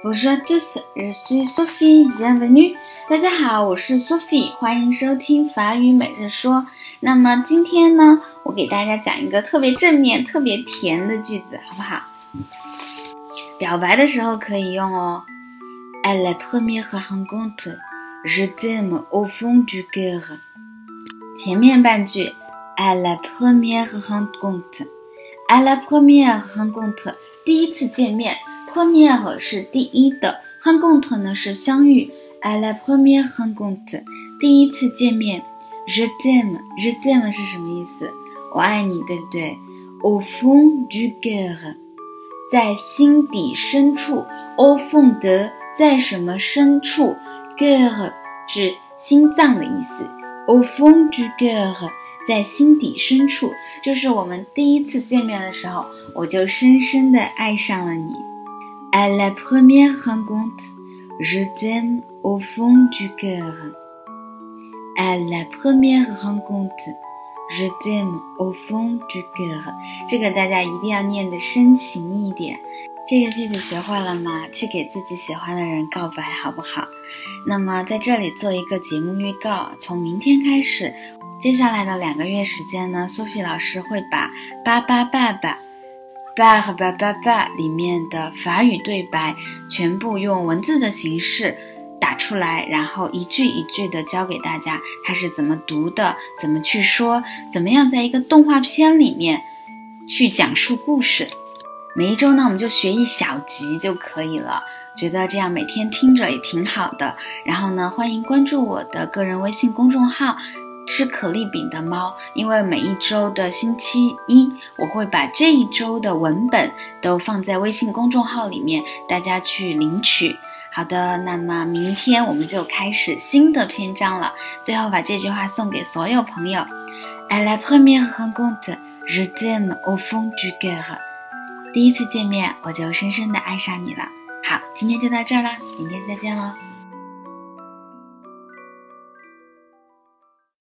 Bonjour à tous, je suis Sophie, bienvenue. 大家好，我是 Sophie， 欢迎收听法语每日说。那么今天呢，我给大家讲一个特别正面、特别甜的句子，好不好？表白的时候可以用哦。À la première rencontre, je t'aime au fond du cœur. 前面半句 À la première rencontre, à la première rencontre， 第一次见面。première 是第一的 rencontre 呢是相遇。À la première rencontre， 第一次见面。Je t'aime， je t'aime 是什么意思？我爱你，对不对？ Au fond du cœur， 在心底深处。Au fond de， 在什么深处？ cœur 是心脏的意思。Au fond du cœur， 在心底深处，就是我们第一次见面的时候，我就深深地爱上了你。À la première rencontre, je t'aime au fond du cœur. À la première rencontre, je t'aime au fond du cœur. 这个大家一定要念得深情一点。这个句子学会了吗？去给自己喜欢的人告白好不好？那么在这里做一个节目预告，从明天开始，接下来的2个月时间呢，苏菲老师会把巴巴爸爸爸和爸爸爸里面的法语对白全部用文字的形式打出来，然后一句一句的教给大家它是怎么读的，怎么去说，怎么样在一个动画片里面去讲述故事。每一周呢我们就学一小集就可以了，觉得这样每天听着也挺好的。然后呢，欢迎关注我的个人微信公众号吃可丽饼的猫，因为每一周的星期一我会把这一周的文本都放在微信公众号里面，大家去领取。好的，那么明天我们就开始新的篇章了。最后把这句话送给所有朋友。À la première rencontre, je t'aime au fond du cœur. 第一次见面我就深深地爱上你了。好，今天就到这儿啦，明天再见咯。